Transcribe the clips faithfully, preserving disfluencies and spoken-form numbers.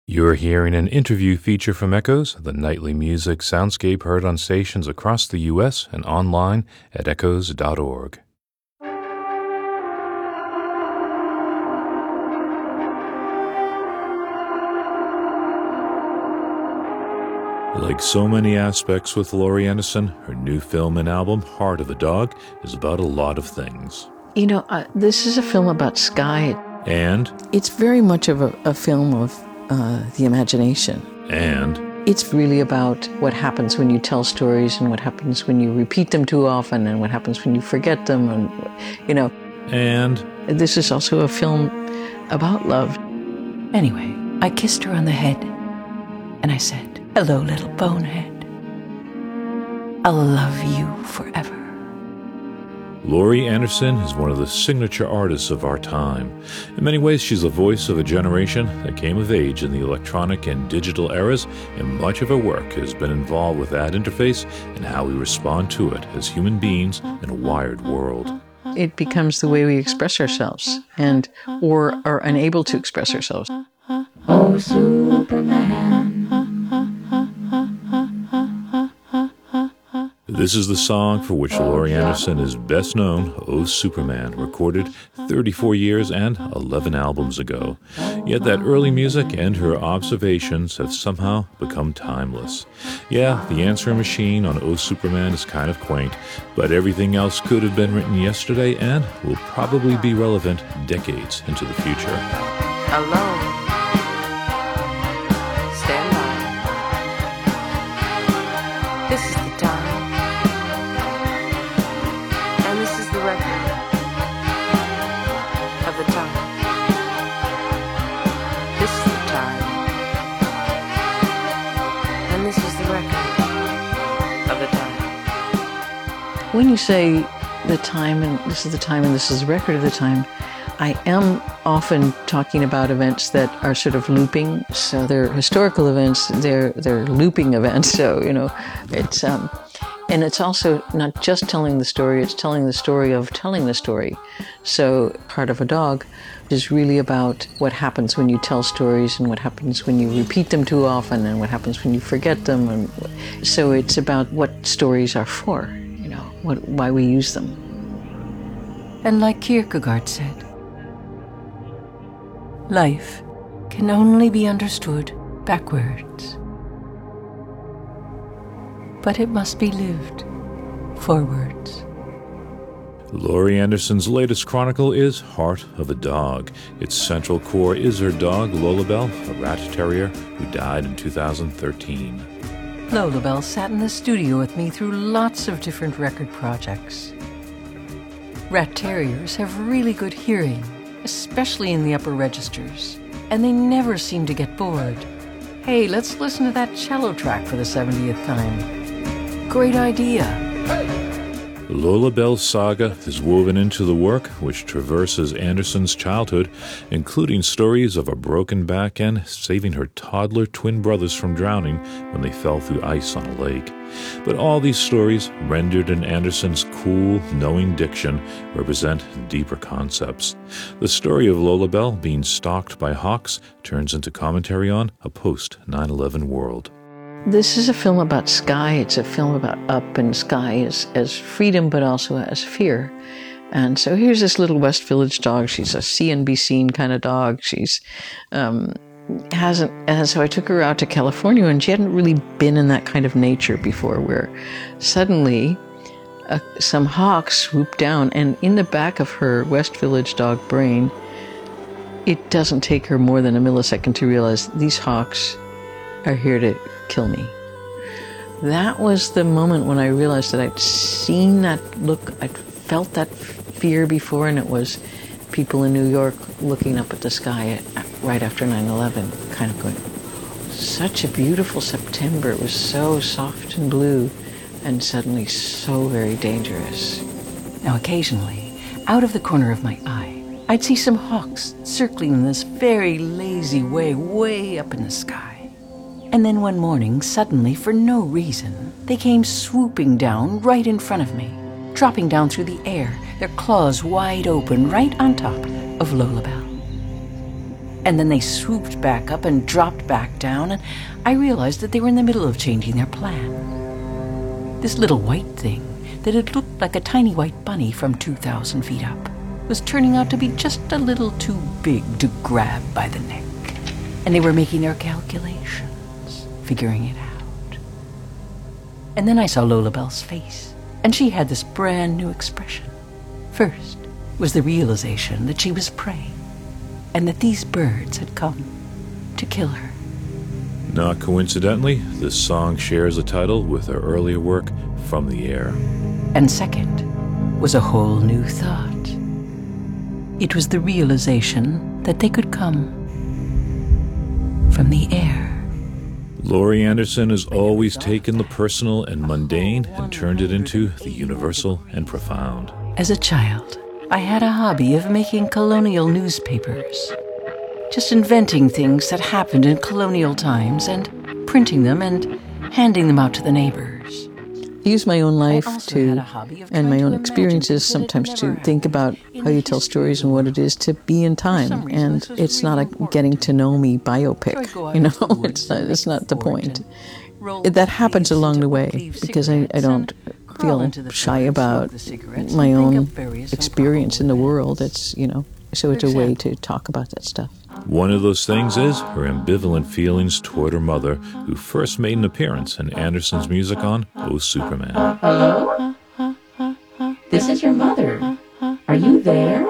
You're hearing an interview feature from Echoes, the nightly music soundscape heard on stations across the U S and online at echoes dot org. Like so many aspects with Laurie Anderson, her new film and album, Heart of a Dog, is about a lot of things. You know, uh, this is a film about sky. And? It's very much of a, a film of uh, the imagination. And? It's really about what happens when you tell stories and what happens when you repeat them too often and what happens when you forget them and, you know. And? This is also a film about love. Anyway, I kissed her on the head and I said, "Hello, little bonehead. I'll love you forever." Laurie Anderson is one of the signature artists of our time. In many ways, she's the voice of a generation that came of age in the electronic and digital eras, and much of her work has been involved with that interface and how we respond to it as human beings in a wired world. It becomes the way we express ourselves, and or are unable to express ourselves. Oh, Superman. This is the song for which Laurie Anderson is best known, Oh Superman, recorded thirty-four years and eleven albums ago. Yet that early music and her observations have somehow become timeless. Yeah, the answering machine on Oh Superman is kind of quaint, but everything else could have been written yesterday and will probably be relevant decades into the future. Hello. Stand by. This is the time. Of the time. This is the time. And this is the record of the time. When you say the time and this is the time and this is the record of the time, I am often talking about events that are sort of looping. So they're historical events, they're they're looping events. So, you know, it's um and it's also not just telling the story, it's telling the story of telling the story. So Heart of a Dog is really about what happens when you tell stories and what happens when you repeat them too often and what happens when you forget them. And so it's about what stories are for, you know, what, why we use them. And like Kierkegaard said, life can only be understood backwards. But it must be lived forwards. Laurie Anderson's latest chronicle is Heart of a Dog. Its central core is her dog, Lolabelle, a rat terrier who died in two thousand thirteen. Lolabelle sat in the studio with me through lots of different record projects. Rat terriers have really good hearing, especially in the upper registers, and they never seem to get bored. Hey, let's listen to that cello track for the seventieth time. Great idea. Lolabelle's saga is woven into the work, which traverses Anderson's childhood, including stories of a broken back and saving her toddler twin brothers from drowning when they fell through ice on a lake. But all these stories, rendered in Anderson's cool, knowing diction, represent deeper concepts. The story of Lolabelle being stalked by hawks turns into commentary on a post nine eleven world. This is a film about sky. It's a film about up and sky as, as freedom, but also as fear. And so here's this little West Village dog. She's a see and be seen kind of dog. She's um, hasn't, and so I took her out to California, and she hadn't really been in that kind of nature before, where suddenly uh, some hawks swoop down, and in the back of her West Village dog brain, it doesn't take her more than a millisecond to realize these hawks are here to kill me. That was the moment when I realized that I'd seen that look, I'd felt that fear before, and it was people in New York looking up at the sky at, right after nine eleven, kind of going, such a beautiful September. It was so soft and blue, and suddenly so very dangerous. Now occasionally, out of the corner of my eye, I'd see some hawks circling in this very lazy way, way up in the sky. And then one morning, suddenly, for no reason, they came swooping down right in front of me, dropping down through the air, their claws wide open right on top of Lolabelle. And then they swooped back up and dropped back down, and I realized that they were in the middle of changing their plan. This little white thing that had looked like a tiny white bunny from two thousand feet up was turning out to be just a little too big to grab by the neck. And they were making their calculations, figuring it out. And then I saw Lola Bell's face, and she had this brand new expression. First was the realization that she was prey, and that these birds had come to kill her. Not coincidentally, this song shares a title with her earlier work, From the Air. And second was a whole new thought. It was the realization that they could come from the air. Laurie Anderson has always taken the personal and mundane and turned it into the universal and profound. As a child, I had a hobby of making colonial newspapers. Just inventing things that happened in colonial times and printing them and handing them out to the neighbors. I use my own life to, and my own experiences something that sometimes had to never think about happened how in you the tell history stories of and the what it is to be in For some time. reason, And this was it's not really a important getting to to me. know me So I'd biopic, go out you know, into the woods it's not, and it's make not the a fort point. and roll That happens leaves along into the way leaf because I, I cigarettes don't and crawl feel into the shy forest, about smoke the cigarettes, my and think own of various experience in the improbable world. events. It's, you know, so it's a way to talk about that stuff. One of those things is her ambivalent feelings toward her mother, who first made an appearance in Anderson's music on Oh Superman. Hello? This is your mother. Are you there?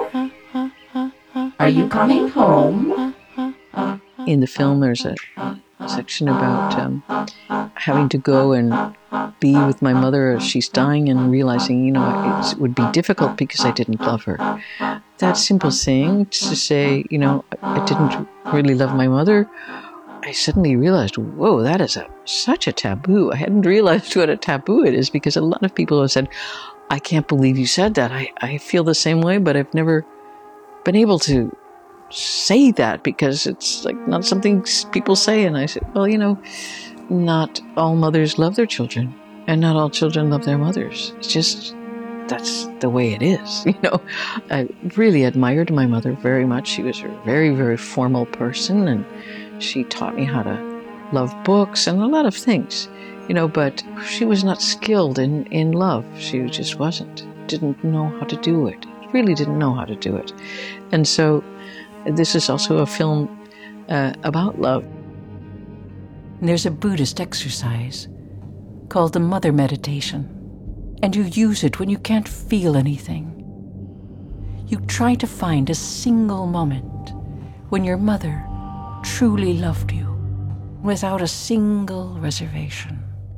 Are you coming home? In the film, there's a section about um, having to go and be with my mother as she's dying and realizing, you know, it's, it would be difficult because I didn't love her. That simple thing to say, you know, I didn't really love my mother, I suddenly realized, whoa, that is a, such a taboo. I hadn't realized what a taboo it is because a lot of people have said, I can't believe you said that. I, I feel the same way, but I've never been able to say that because it's like not something people say. And I said, well, you know, not all mothers love their children and not all children love their mothers. It's just, that's the way it is. You know, I really admired my mother very much. She was a very, very formal person, and she taught me how to love books and a lot of things, you know, but she was not skilled in, in love. She just wasn't, didn't know how to do it, really didn't know how to do it. And so this is also a film uh, about love. There's a Buddhist exercise called the Mother Meditation, and you use it when you can't feel anything. You try to find a single moment when your mother truly loved you without a single reservation.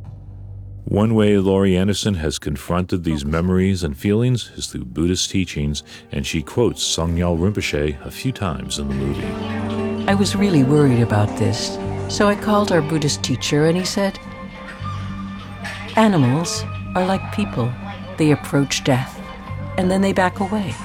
One way Laurie Anderson has confronted these memories and feelings is through Buddhist teachings, and she quotes Songyal Rinpoche a few times in the movie. I was really worried about this, so I called our Buddhist teacher and he said, animals are like people. They approach death and then they back away.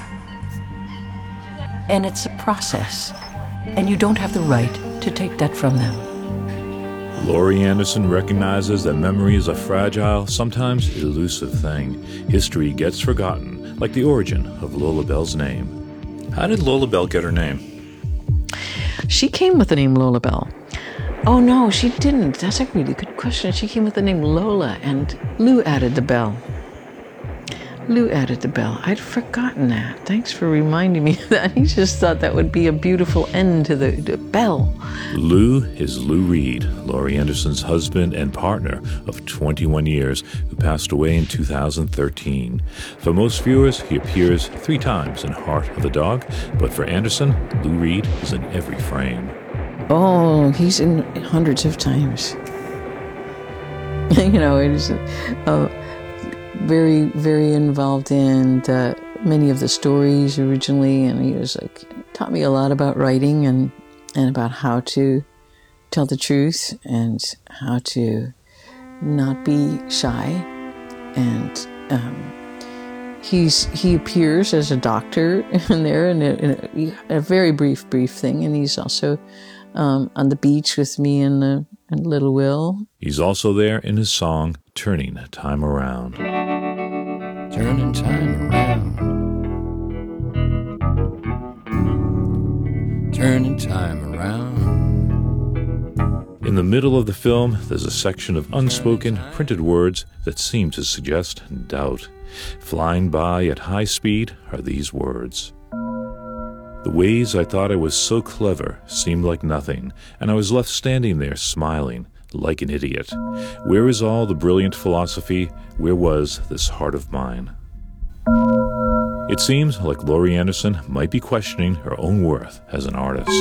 And it's a process, and you don't have the right to take that from them. Laurie Anderson recognizes that memory is a fragile, sometimes elusive thing. History gets forgotten, like the origin of Lola Bell's name. How did Lola Bell get her name? She came with the name Lola Bell. Oh, no, she didn't. That's a really good question. She came with the name Lola, and Lou added the bell. Lou added the bell. I'd forgotten that. Thanks for reminding me of that. He just thought that would be a beautiful end to the, the bell. Lou is Lou Reed, Laurie Anderson's husband and partner of twenty-one years, who passed away in two thousand thirteen. For most viewers, he appears three times in Heart of the Dog, but for Anderson, Lou Reed is in every frame. Oh, he's in hundreds of times. You know, it is uh, very, very involved in the, many of the stories originally, and he was like, taught me a lot about writing and, and about how to tell the truth and how to not be shy. And um, he's he appears as a doctor in there in a, in a, a very brief, brief thing, and he's also Um, on the beach with me and, uh, and Little Will. He's also there in his song, Turning Time Around. Turning time around. turning time around. In the middle of the film, there's a section of unspoken, printed words that seem to suggest doubt. Flying by at high speed are these words. The ways I thought I was so clever seemed like nothing, and I was left standing there smiling, like an idiot. Where is all the brilliant philosophy? Where was this heart of mine? It seems like Laurie Anderson might be questioning her own worth as an artist.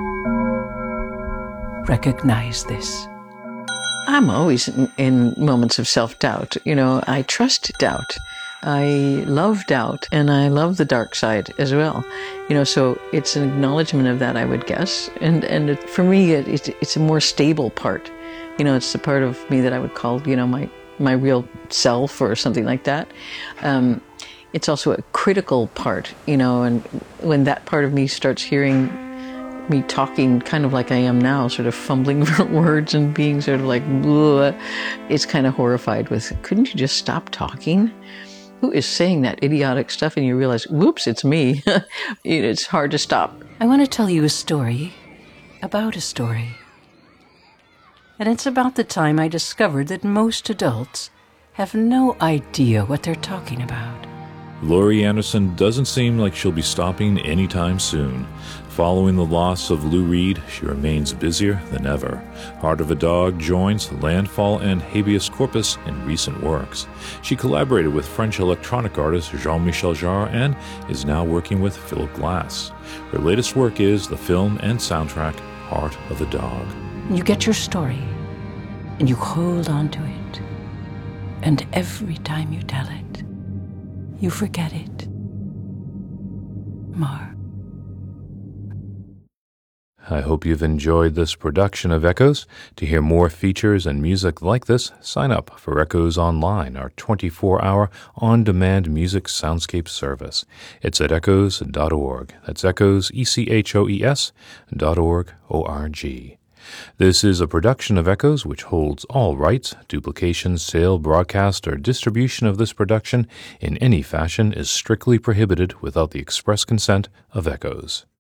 Recognize this. I'm always in, in moments of self-doubt. You know, I trust doubt. I love doubt, and I love the dark side as well. You know, so it's an acknowledgement of that, I would guess. And and it, for me, it, it, it's a more stable part. You know, it's the part of me that I would call, you know, my, my real self or something like that. Um, it's also a critical part, you know, and when that part of me starts hearing me talking kind of like I am now, sort of fumbling for words and being sort of like, bleh, it's kind of horrified with, couldn't you just stop talking? Who is saying that idiotic stuff? And you realize, whoops, it's me. It's hard to stop. I want to tell you a story about a story. And it's about the time I discovered that most adults have no idea what they're talking about. Laurie Anderson doesn't seem like she'll be stopping anytime soon. Following the loss of Lou Reed, she remains busier than ever. Heart of a Dog joins Landfall and Habeas Corpus in recent works. She collaborated with French electronic artist Jean-Michel Jarre and is now working with Philip Glass. Her latest work is the film and soundtrack Heart of a Dog. You get your story, and you hold on to it. And every time you tell it, you forget it more. I hope you've enjoyed this production of Echoes. To hear more features and music like this, sign up for Echoes Online, our twenty-four hour on-demand music soundscape service. It's at echoes dot org. That's Echoes, E C H O E S, dot org, O R G. This is a production of Echoes which holds all rights. Duplication, sale, broadcast, or distribution of this production in any fashion is strictly prohibited without the express consent of Echoes.